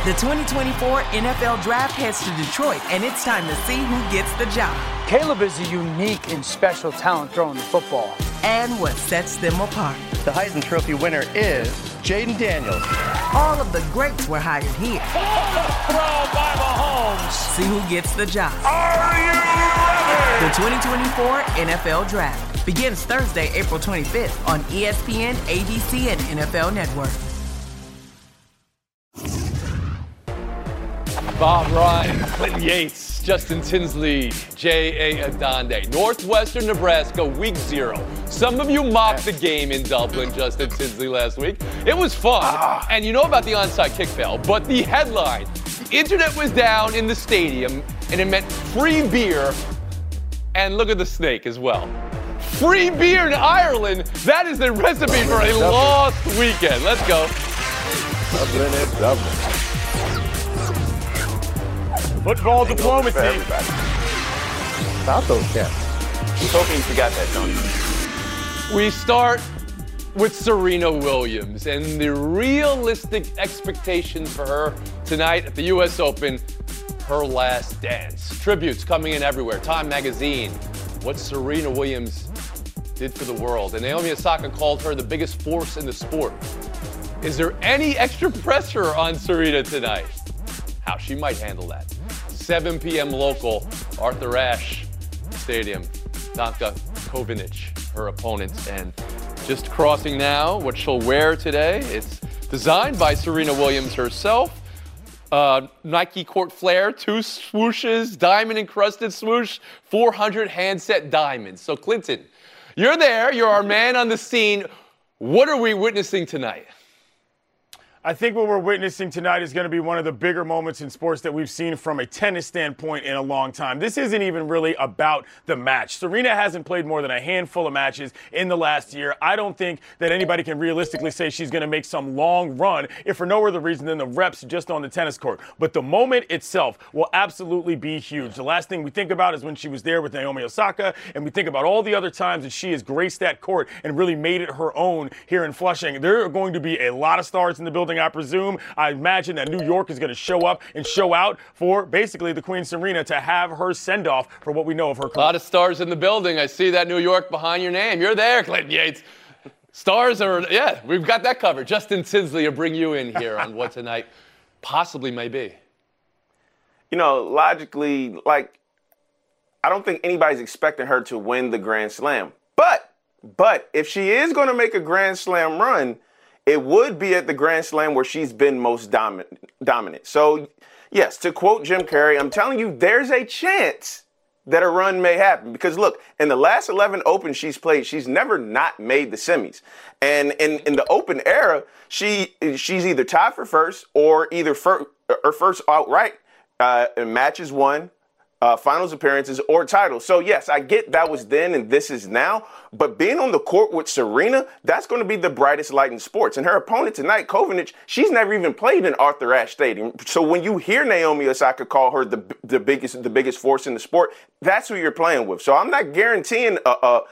The 2024 NFL Draft heads to Detroit, and it's time to see who gets the job. Caleb is a unique and special talent throwing the football. And what sets them apart. The Heisman Trophy winner is Jaden Daniels. All of the greats were hired here. Throw by Mahomes. See who gets the job. Are you ready? The 2024 NFL Draft begins Thursday, April 25th on ESPN, ABC, and NFL Network. Bob Ryan, Clinton Yates, Justin Tinsley, J.A. Adande. Northwestern Nebraska, week 0. Some of you mocked the game in Dublin, Justin Tinsley, last week. It was fun. And you know about the onside kick fail, but the headline, the internet was down in the stadium, and it meant free beer, and look at the snake as well. Free beer in Ireland, that is the recipe for a lost weekend. Let's go. Dublin is Dublin. Football diplomacy. About those cats. I was hoping you forgot that, Tony. We start with Serena Williams and the realistic expectations for her tonight at the U.S. Open, her last dance. Tributes coming in everywhere. Time Magazine, what Serena Williams did for the world. And Naomi Osaka called her the biggest force in the sport. Is there any extra pressure on Serena tonight? How she might handle that. 7 p.m. local, Arthur Ashe Stadium. Danka Kovinic, her opponent. And just crossing now, what she'll wear today. It's designed by Serena Williams herself. Nike Court Flare, 2 swooshes, diamond-encrusted swoosh, 400 handset diamonds. So, Clinton, you're there. You're our man on the scene. What are we witnessing tonight? I think what we're witnessing tonight is going to be one of the bigger moments in sports that we've seen from a tennis standpoint in a long time. This isn't even really about the match. Serena hasn't played more than a handful of matches in the last year. I don't think that anybody can realistically say she's going to make some long run, if for no other reason than the reps just on the tennis court. But the moment itself will absolutely be huge. The last thing we think about is when she was there with Naomi Osaka, and we think about all the other times that she has graced that court and really made it her own here in Flushing. There are going to be a lot of stars in the building, I presume. I imagine that New York is going to show up and show out for basically the Queen Serena to have her send-off for what we know of her career. A lot of stars in the building. I see that New York behind your name. You're there, Clinton Yates. Stars are, yeah, we've got that covered. Justin Tinsley will bring you in here on what tonight possibly may be. You know, logically, I don't think anybody's expecting her to win the Grand Slam. But if she is going to make a Grand Slam run, it would be at the Grand Slam where she's been most dominant. So, yes, to quote Jim Carrey, I'm telling you, there's a chance that a run may happen. Because, look, in the last 11 Opens she's played, she's never not made the semis. And in the Open era, she's either tied for first or either first outright in matches won, finals appearances, or titles. So, yes, I get that was then and this is now. But being on the court with Serena, that's going to be the brightest light in sports. And her opponent tonight, Kovinic, she's never even played in Arthur Ashe Stadium. So when you hear Naomi Osaka call her the biggest force in the sport, that's who you're playing with. So I'm not guaranteeing a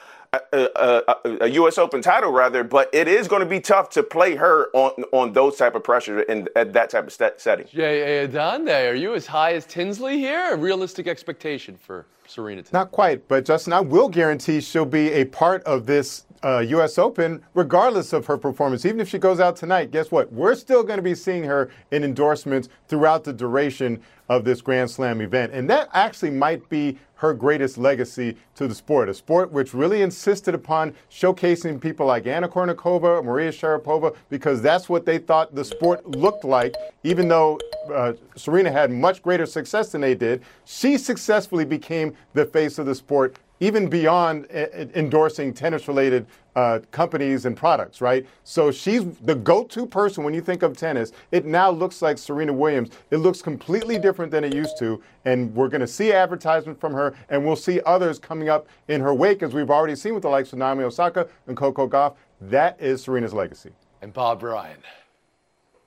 U.S. Open title, rather, but it is going to be tough to play her on those type of pressure and at that type of setting. J.A. Adande, are you as high as Tinsley here? A realistic expectation for Serena tonight? Not quite, but Justin, I will guarantee she'll be a part of this U.S. Open regardless of her performance. Even if she goes out tonight, guess what? We're still going to be seeing her in endorsements throughout the duration of this Grand Slam event. And that actually might be her greatest legacy to the sport, a sport which really insisted upon showcasing people like Anna Kournikova, Maria Sharapova, because that's what they thought the sport looked like. Even though Serena had much greater success than they did, she successfully became the face of the sport, even beyond endorsing tennis-related companies and products, right? So she's the go-to person when you think of tennis. It now looks like Serena Williams. It looks completely different than it used to, and we're going to see advertisement from her, and we'll see others coming up in her wake, as we've already seen with the likes of Naomi Osaka and Coco Gauff. That is Serena's legacy. And Bob Ryan.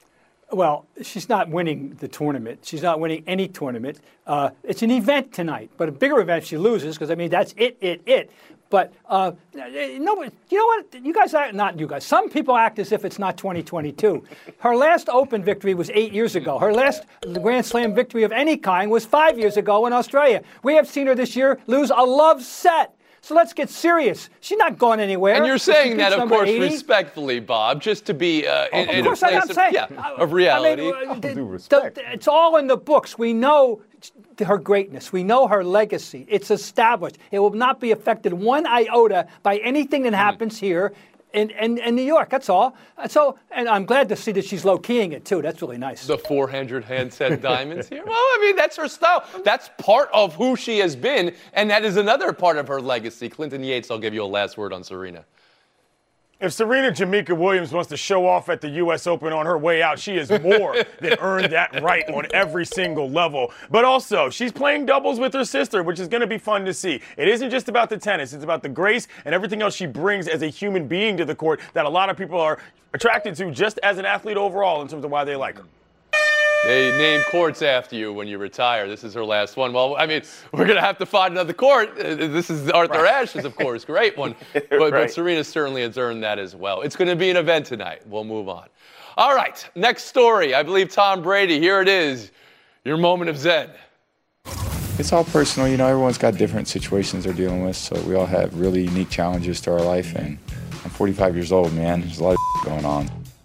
Well, she's not winning the tournament. She's not winning any tournament. It's an event tonight, but a bigger event if she loses, because, I mean, that's it. But no, you know what? You guys are not you guys. Some people act as if it's not 2022. Her last Open victory was 8 years ago. Her last Grand Slam victory of any kind was 5 years ago in Australia. We have seen her this year lose a love set. So let's get serious. She's not going anywhere. And you're saying that, of course, respectfully, Bob, just to be in a place of reality. I mean, it's all in the books. We know her greatness. We know her legacy. It's established. It will not be affected one iota by anything that happens here in New York. That's all. And I'm glad to see that she's low-keying it, too. That's really nice. The 400 handset diamonds here? Well, I mean, that's her style. That's part of who she has been, and that is another part of her legacy. Clinton Yates, I'll give you a last word on Serena. If Serena Jamaica Williams wants to show off at the U.S. Open on her way out, she has more than earned that right on every single level. But also, she's playing doubles with her sister, which is going to be fun to see. It isn't just about the tennis. It's about the grace and everything else she brings as a human being to the court that a lot of people are attracted to just as an athlete overall in terms of why they like her. They name courts after you when you retire. This is her last one. Well, I mean, we're going to have to find another court. This is Arthur Ashe's, of course. Great one. But Serena certainly has earned that as well. It's going to be an event tonight. We'll move on. All right, next story. I believe Tom Brady. Here it is. Your moment of zen. It's all personal. You know, everyone's got different situations they're dealing with, so we all have really unique challenges to our life. And I'm 45 years old, man. There's a lot of going on.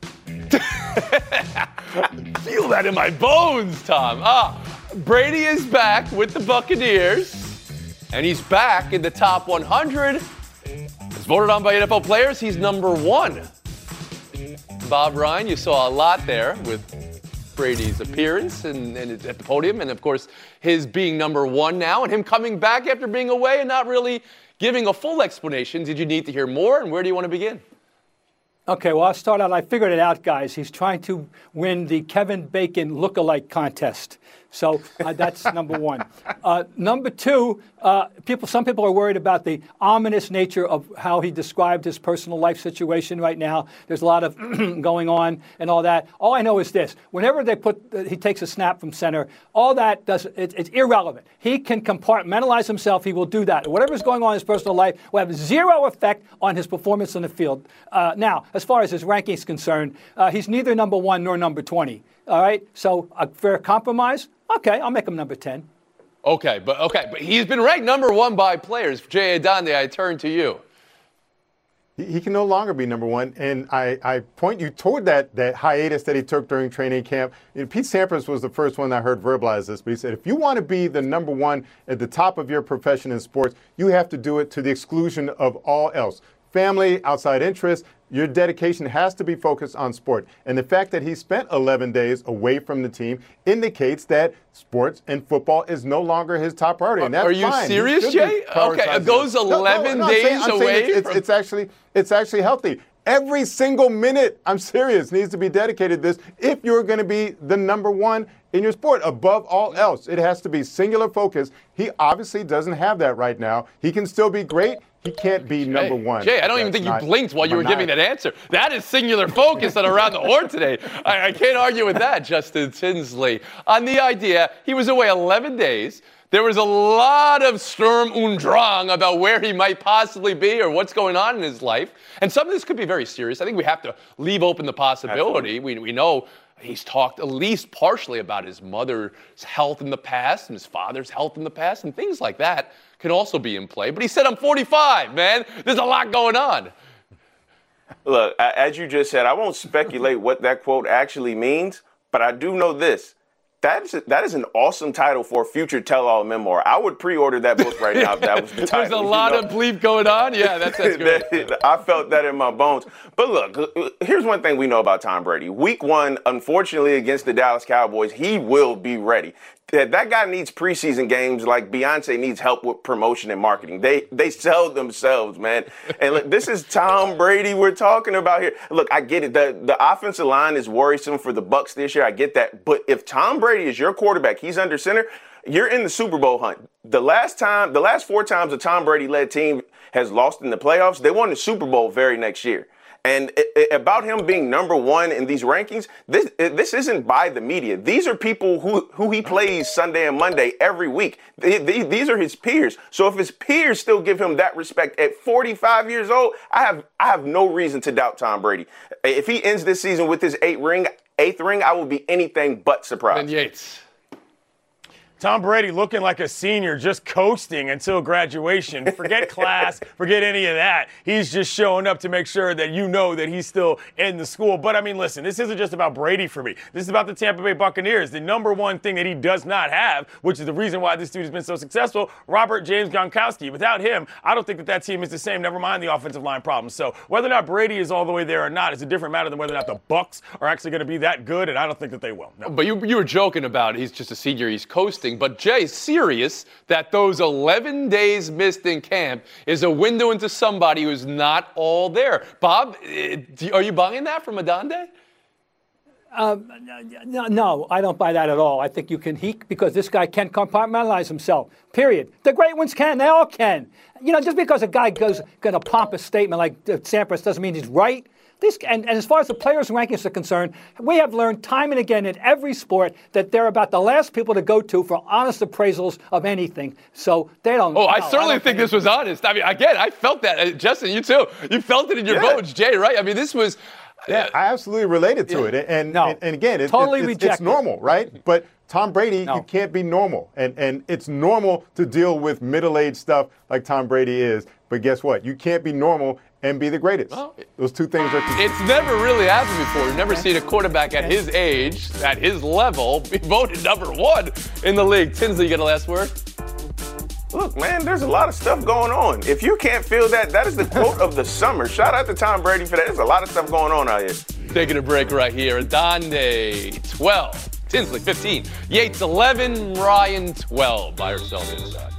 Feel that in my bones, Tom. Brady is back with the Buccaneers, and he's back in the top 100. As voted on by NFL players, he's number 1. Bob Ryan, you saw a lot there with Brady's appearance and at the podium, and of course his being number 1 now, and him coming back after being away and not really giving a full explanation. Did you need to hear more, and where do you want to begin? Okay, well, I'll start out. I figured it out, guys. He's trying to win the Kevin Bacon look-alike contest. So that's number 1. Number 2, some people are worried about the ominous nature of how he described his personal life situation right now. There's a lot of going on and all that. All I know is this. Whenever he takes a snap from center, all that it's irrelevant. He can compartmentalize himself. He will do that. Whatever's going on in his personal life will have zero effect on his performance on the field. Now, as far as his ranking is concerned, he's neither number 1 nor number 20. All right? So a fair compromise? Okay, I'll make him number 10. Okay, but he's been ranked number 1 by players. Jay Adande, I turn to you. He can no longer be number 1, and I point you toward that hiatus that he took during training camp. Pete Sampras was the first one that I heard verbalize this, but he said, if you want to be the number 1 at the top of your profession in sports, you have to do it to the exclusion of all else. Family, outside interests, your dedication has to be focused on sport. And the fact that he spent 11 days away from the team indicates that sports and football is no longer his top priority. And that's Are you fine. serious, Jay? Okay, those 11 days away? It's actually healthy. Every single minute, I'm serious, needs to be dedicated to this if you're going to be the number 1 in your sport. Above all else, it has to be singular focus. He obviously doesn't have that right now. He can still be great. He can't be number 1. Jay, I don't even think you blinked while you were giving that answer. That is singular focus and around the horn today. I can't argue with that, Justin Tinsley. On the idea, he was away 11 days. There was a lot of Sturm und Drang about where he might possibly be or what's going on in his life. And some of this could be very serious. I think we have to leave open the possibility. We know he's talked at least partially about his mother's health in the past and his father's health in the past, and things like that can also be in play. But he said, I'm 45, man. There's a lot going on. Look, as you just said, I won't speculate what that quote actually means, but I do know this. That is an awesome title for a future tell-all memoir. I would pre-order that book right now if that was the title. There's a lot of bleep going on. Yeah, that's good. I felt that in my bones. But look, here's one thing we know about Tom Brady. Week 1, unfortunately, against the Dallas Cowboys, he will be ready. That guy needs preseason games like Beyonce needs help with promotion and marketing. They sell themselves, man. And look, this is Tom Brady we're talking about here. Look, I get it. The offensive line is worrisome for the Bucs this year. I get that. But if Tom Brady is your quarterback, he's under center, you're in the Super Bowl hunt. The last 4 times a Tom Brady-led team has lost in the playoffs, they won the Super Bowl very next year. And about him being number one in these rankings, this isn't by the media. These are people who he plays Sunday and Monday every week. These are his peers. So if his peers still give him that respect at 45 years old, I have no reason to doubt Tom Brady. If he ends this season with his eighth ring, I will be anything but surprised. Ben Yates. Tom Brady looking like a senior, just coasting until graduation. Forget class, forget any of that. He's just showing up to make sure that you know that he's still in the school. But, I mean, listen, this isn't just about Brady for me. This is about the Tampa Bay Buccaneers. The number one thing that he does not have, which is the reason why this dude has been so successful, Robert James Gronkowski. Without him, I don't think that team is the same, never mind the offensive line problems. So whether or not Brady is all the way there or not is a different matter than whether or not the Bucs are actually going to be that good, and I don't think that they will. No. But you were joking about he's just a senior, he's coasting. But Jay's serious that those 11 days missed in camp is a window into somebody who's not all there. Bob, are you buying that from Adonde? No, I don't buy that at all. I think because this guy can compartmentalize himself, period. The great ones can. They all can. Just because a guy goes a pompous statement like Sampras doesn't mean he's right. And as far as the players' rankings are concerned, we have learned time and again in every sport that they're about the last people to go to for honest appraisals of anything. So they don't. Oh, I certainly think this was honest. I mean, again, I felt that. Justin, you too. You felt it in your bones, Jay, right? I mean, this was. Yeah, I absolutely related to it. And again, it's normal, right? But Tom Brady, you can't be normal. And it's normal to deal with middle-aged stuff like Tom Brady is. But guess what? You can't be normal and be the greatest. Well, those two things are together. It's never really happened before. We've never seen a quarterback at his age, at his level, be voted number one in the league. Tinsley, you got a last word? Look, man, there's a lot of stuff going on. If you can't feel that, that is the quote of the summer. Shout out to Tom Brady for that. There's a lot of stuff going on out here. Taking a break right here. Adonde, 12. Tinsley, 15. Yates, 11. Ryan, 12. Buy or sell on the other side.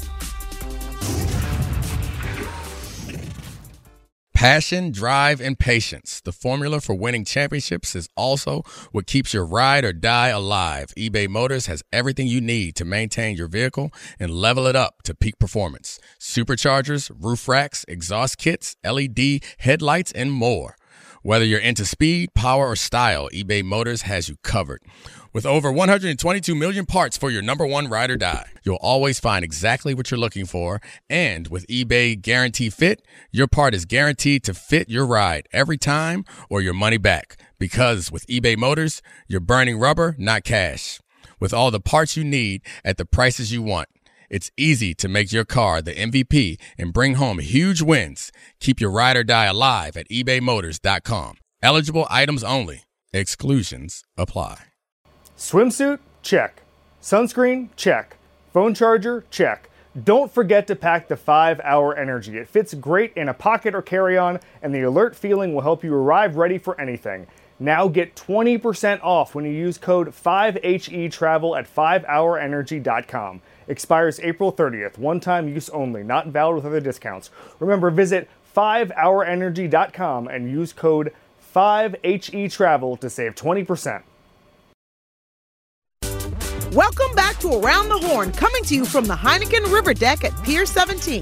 Passion, drive, and patience. The formula for winning championships is also what keeps your ride or die alive. eBay Motors has everything you need to maintain your vehicle and level it up to peak performance. Superchargers, roof racks, exhaust kits, LED headlights, and more. Whether you're into speed, power, or style, eBay Motors has you covered. With over 122 million parts for your number one ride or die, you'll always find exactly what you're looking for. And with eBay Guarantee Fit, your part is guaranteed to fit your ride every time or your money back. Because with eBay Motors, you're burning rubber, not cash. With all the parts you need at the prices you want, it's easy to make your car the MVP and bring home huge wins. Keep your ride or die alive at ebaymotors.com. Eligible items only. Exclusions apply. Swimsuit? Check. Sunscreen? Check. Phone charger? Check. Don't forget to pack the 5-Hour Energy. It fits great in a pocket or carry-on, and the alert feeling will help you arrive ready for anything. Now get 20% off when you use code 5HETRAVEL at 5hourenergy.com. Expires April 30th. One-time use only. Not valid with other discounts. Remember, visit 5hourenergy.com and use code 5HETRAVEL to save 20%. Welcome back to Around the Horn, coming to you from the Heineken River Deck at Pier 17.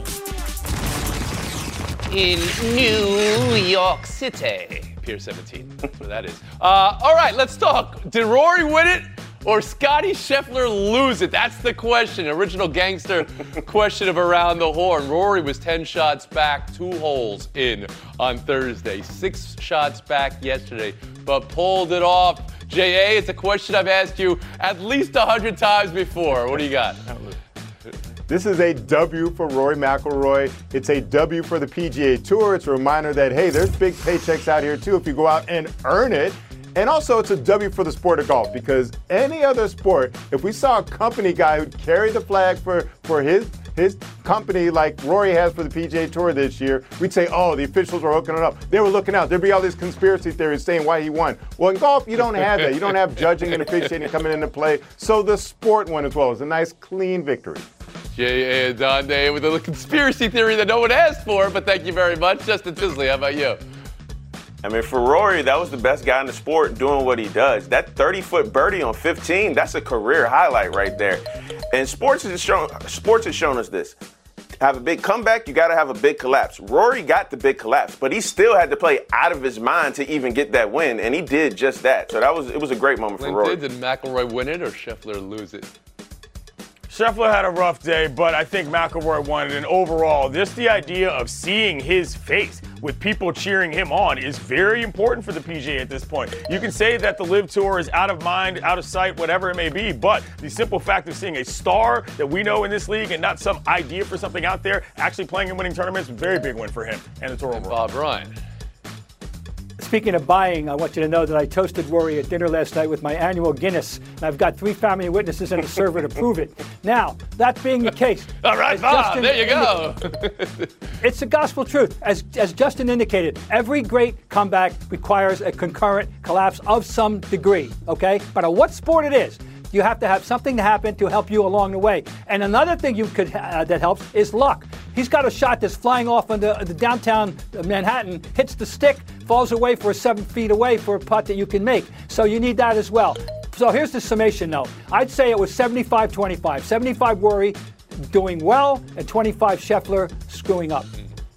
In New York City. Pier 17, that's where that is. All right, let's talk. Did Rory win it or Scotty Scheffler lose it? That's the question. Original gangster question of Around the Horn. Rory was 10 shots back, 2 holes in on Thursday. 6 shots back yesterday, but pulled it off. J.A., it's a question I've asked you at least 100 times before. What do you got? This is a W for Rory McIlroy. It's a W for the PGA Tour. It's a reminder that, hey, there's big paychecks out here, too, if you go out and earn it. And also, it's a W for the sport of golf, because any other sport, if we saw a company guy who'd carry the flag for his company like Rory has for the PGA Tour this year, we'd say, oh, the officials were hooking it up. They were looking out. There'd be all these conspiracy theories saying why he won. Well, in golf, you don't have that. You don't have judging and officiating coming into play. So the sport won as well. It was a nice, clean victory. J.A. Adonde with a conspiracy theory that no one asked for, but thank you very much. Justin Tinsley, how about you? I mean, for Rory, that was the best guy in the sport doing what he does. That 30-foot birdie on 15, that's a career highlight right there. And sports has shown us this. have a big comeback, you got to have a big collapse. Rory got the big collapse, but he still had to play out of his mind to even get that win, and he did just that. So it was a great moment for Rory. Did McIlroy win it or Scheffler lose it? Scheffler had a rough day, but I think McIlroy won it. And overall, just the idea of seeing his face with people cheering him on is very important for the PGA at this point. You can say that the LIV Tour is out of mind, out of sight, whatever it may be, but the simple fact of seeing a star that we know in this league and not some idea for something out there actually playing and winning tournaments, very big win for him and the tour overall. Bob Ryan. Speaking of buying, I want you to know that I toasted Rory at dinner last night with my annual Guinness, and I've got 3 family witnesses and a server to prove it. Now, that being the case, all right, Bob, there you go. It's the gospel truth. As Justin indicated, every great comeback requires a concurrent collapse of some degree, okay? No matter what sport it is, you have to have something to happen to help you along the way. And another thing you could that helps is luck. He's got a shot that's flying off on the downtown Manhattan, hits the stick, falls away for 7 feet away for a putt that you can make. So you need that as well. So here's the summation, though. I'd say it was 75-25. 75 Rory doing well, and 25 Scheffler screwing up.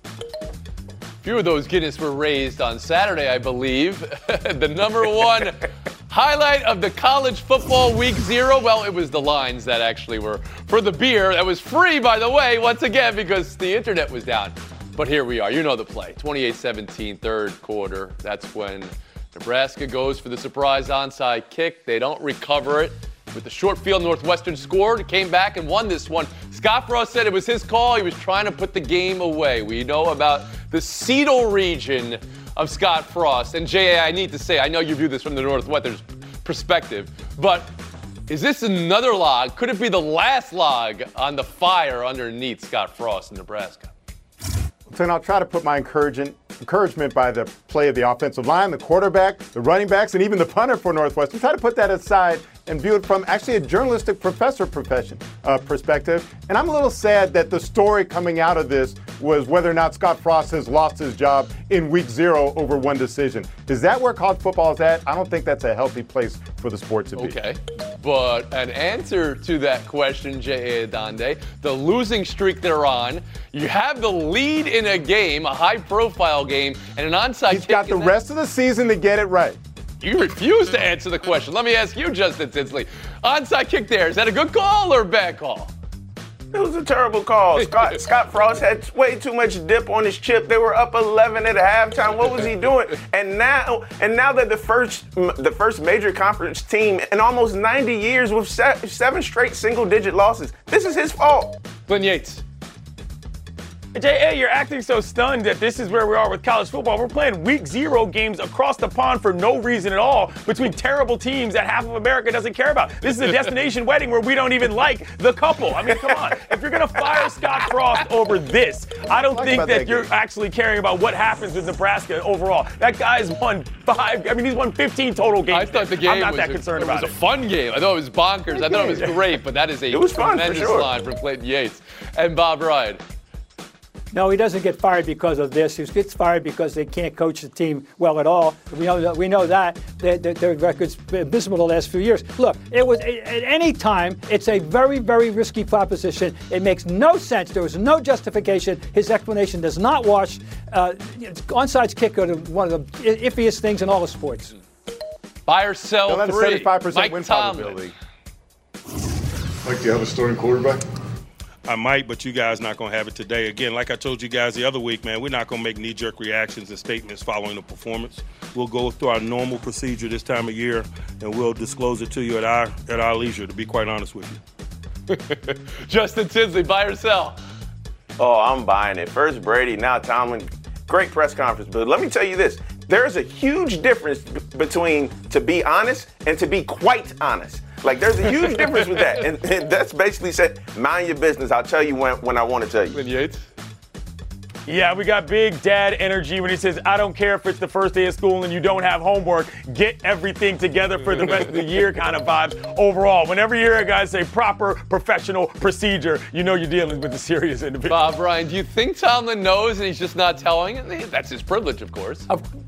Few of those Guinness were raised on Saturday, I believe. The number one highlight of the college football week 0, well, it was the lines that actually were for the beer. That was free, by the way, once again, because the internet was down. But here we are. You know the play. 28-17, third quarter. That's when Nebraska goes for the surprise onside kick. They don't recover it. With the short field, Northwestern scored, came back and won this one. Scott Frost said it was his call. He was trying to put the game away. We know about the Seattle region of Scott Frost. And J.A., I need to say, I know you view this from the Northwestern perspective, but is this another log? Could it be the last log on the fire underneath Scott Frost in Nebraska? So I'll try to put my encouragement by the play of the offensive line, the quarterback, the running backs, and even the punter for Northwestern. Try to put that aside and view it from actually a journalistic perspective. And I'm a little sad that the story coming out of this was whether or not Scott Frost has lost his job in week 0 over one decision. Is that where college football is at? I don't think that's a healthy place for the sport to be. Okay, but an answer to that question, J.A. Adande, the losing streak they're on, you have the lead in a game, a high-profile game, and an onside kick. He's got the rest of the season to get it right. You refuse to answer the question. Let me ask you, Justin Tinsley. Onside kick there, is that a good call or a bad call? It was a terrible call. Scott Frost had way too much dip on his chip. They were up 11 at halftime. What was he doing? And now that the first major conference team in almost 90 years with 7 straight single-digit losses, this is his fault. Glenn Yates. J.A., you're acting so stunned that this is where we are with college football. We're playing week 0 games across the pond for no reason at all between terrible teams that half of America doesn't care about. This is a destination wedding where we don't even like the couple. I mean, come on. If you're going to fire Scott Frost over this, I don't think that you're actually caring about what happens with Nebraska overall. That guy's won 15 total games. I thought the game I'm not that concerned about it. It was a fun game. I thought it was bonkers. I thought it was great, but that is a tremendous line from Clayton Yates. And Bob Ryan. No, he doesn't get fired because of this. He gets fired because they can't coach the team well at all. We know that. Their record's been abysmal the last few years. Look, it was at any time, it's a very, very risky proposition. It makes no sense. There was no justification. His explanation does not wash. Onside kick are one of the iffiest things in all the sports. Buy or sell They'll 3. 75% Mike win Tomlin. probability. Mike, do you have a starting quarterback? I might, but you guys not going to have it today. Again, like I told you guys the other week, man, we're not going to make knee-jerk reactions and statements following a performance. We'll go through our normal procedure this time of year, and we'll disclose it to you at our leisure, to be quite honest with you. Justin Tinsley, buy or sell? Oh, I'm buying it. First Brady, now Tomlin. Great press conference, but let me tell you this. There's a huge difference between to be honest and to be quite honest. Like, there's a huge difference with that. And that's basically said, mind your business. I'll tell you when I want to tell you. Glenn Yates? Yeah, we got big dad energy when he says, I don't care if it's the first day of school and you don't have homework. Get everything together for the rest of the year kind of vibes overall. Whenever you hear a guy say proper professional procedure, you know you're dealing with a serious individual. Bob Ryan, do you think Tomlin knows and he's just not telling it? That's his privilege, of course.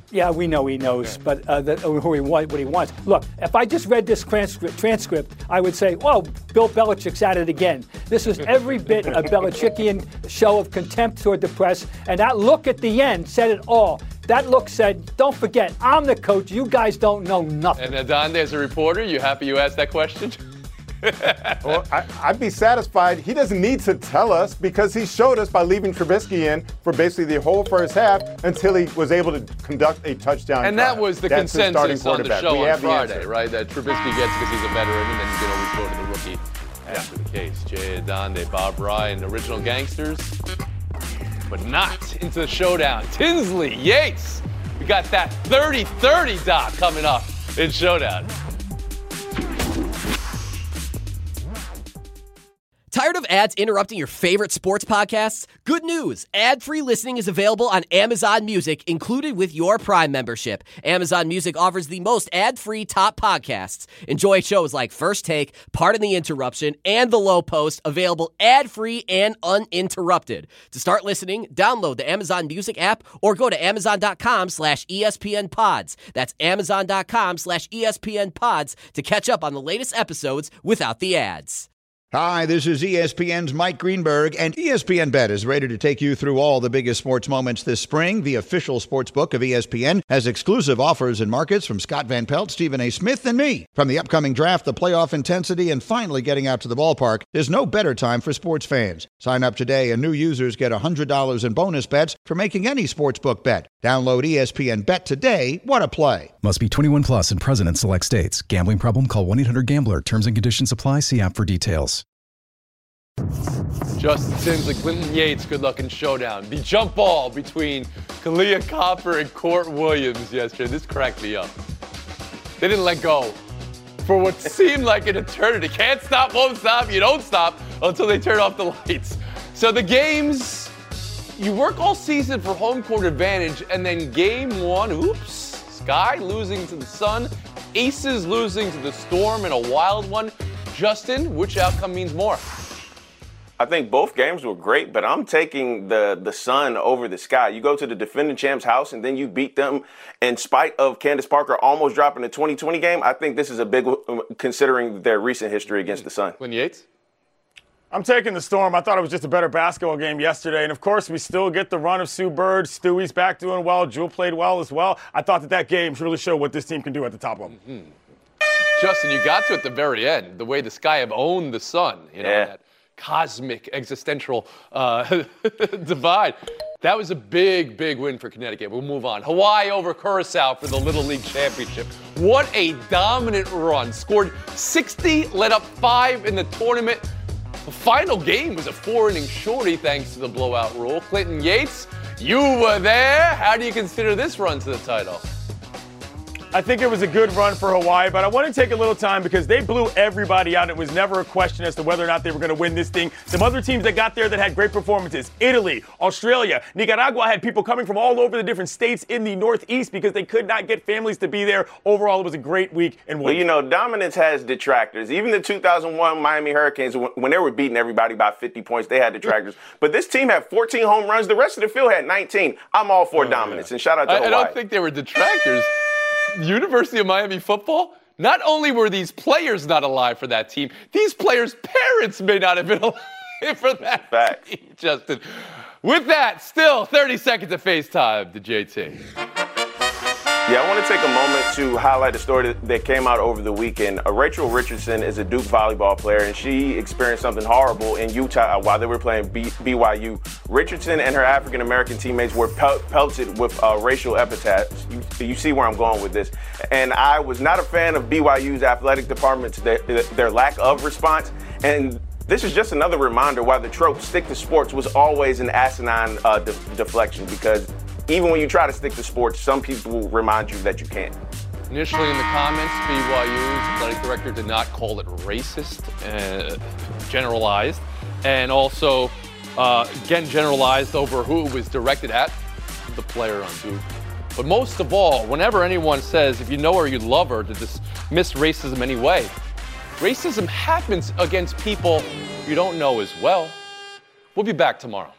Yeah, we know he knows, but what he wants. Look, if I just read this transcript, I would say, "Oh, Bill Belichick's at it again." This is every bit a Belichickian show of contempt toward the press, and that look at the end said it all. That look said, "Don't forget, I'm the coach. You guys don't know nothing." And Adonde, as a reporter, you happy you asked that question? Well, I'd be satisfied. He doesn't need to tell us because he showed us by leaving Trubisky in for basically the whole first half until he was able to conduct a touchdown And drive. that was the That's consensus on the show on Friday, answer. right? That Trubisky gets because he's a veteran, and then you can always go to the rookie after the case. Jay Adonde, Bob Ryan, original gangsters, but not into the showdown. Tinsley Yates. We got that 30-30 doc coming up in Showdown. Tired of ads interrupting your favorite sports podcasts? Good news! Ad-free listening is available on Amazon Music, included with your Prime membership. Amazon Music offers the most ad-free top podcasts. Enjoy shows like First Take, Pardon the Interruption, and The Low Post, available ad-free and uninterrupted. To start listening, download the Amazon Music app or go to amazon.com/ESPN Pods. That's amazon.com/ESPN Pods to catch up on the latest episodes without the ads. Hi, this is ESPN's Mike Greenberg, and ESPN Bet is ready to take you through all the biggest sports moments this spring. The official sports book of ESPN has exclusive offers and markets from Scott Van Pelt, Stephen A. Smith, and me. From the upcoming draft, the playoff intensity, and finally getting out to the ballpark, there's no better time for sports fans. Sign up today, and new users get $100 in bonus bets for making any sportsbook bet. Download ESPN Bet today. What a play. Must be 21 plus and present in select states. Gambling problem? Call 1-800-GAMBLER. Terms and conditions apply. See app for details. Justin Tinsley, Clinton Yates, good luck in Showdown. The jump ball between Kalia Copper and Court Williams yesterday. This cracked me up. They didn't let go for what seemed like an eternity. Can't stop, won't stop, you don't stop until they turn off the lights. So the games, you work all season for home court advantage, and then game one, oops, Sky losing to the Sun, Aces losing to the Storm in a wild one. Justin, which outcome means more? I think both games were great, but I'm taking the Sun over the Sky. You go to the defending champ's house and then you beat them in spite of Candace Parker almost dropping the 2020 game. I think this is a big one considering their recent history against the Sun. Clinton Yates? I'm taking the Storm. I thought it was just a better basketball game yesterday. And, of course, we still get the run of Sue Bird. Stewie's back doing well. Jewel played well as well. I thought that game really showed what this team can do at the top level. Mm-hmm. Justin, you got to at the very end, the way the Sky have owned the Sun. You know, that cosmic existential divide. That was a big, big win for Connecticut. We'll move on. Hawaii over Curacao for the Little League Championship. What a dominant run. Scored 60, led up 5 in the tournament. The final game was a 4-inning shorty thanks to the blowout rule. Clinton Yates, you were there. How do you consider this run to the title? I think it was a good run for Hawaii, but I want to take a little time because they blew everybody out. It was never a question as to whether or not they were going to win this thing. Some other teams that got there that had great performances, Italy, Australia, Nicaragua had people coming from all over the different states in the Northeast because they could not get families to be there. Overall, it was a great week in Well, you know, dominance has detractors. Even the 2001 Miami Hurricanes, when they were beating everybody by 50 points, they had detractors. But this team had 14 home runs. The rest of the field had 19. I'm all for dominance, and shout out to Hawaii. I don't think they were detractors. University of Miami football, not only were these players not alive for that team, these players' parents may not have been alive for that team, Justin. With that, still 30 seconds of FaceTime to JT. Yeah, I want to take a moment to highlight a story that came out over the weekend. Rachel Richardson is a Duke volleyball player, and she experienced something horrible in Utah while they were playing BYU. Richardson and her African-American teammates were pelted with racial epithets. You see where I'm going with this. And I was not a fan of BYU's athletic department's their lack of response. And this is just another reminder why the trope stick to sports was always an asinine deflection, because even when you try to stick to sports, some people will remind you that you can't. Initially in the comments, BYU's athletic director did not call it racist, generalized, and also, again, generalized over who it was directed at, the player on Duke. But most of all, whenever anyone says, if you know her, you love her, to dismiss racism anyway, racism happens against people you don't know as well. We'll be back tomorrow.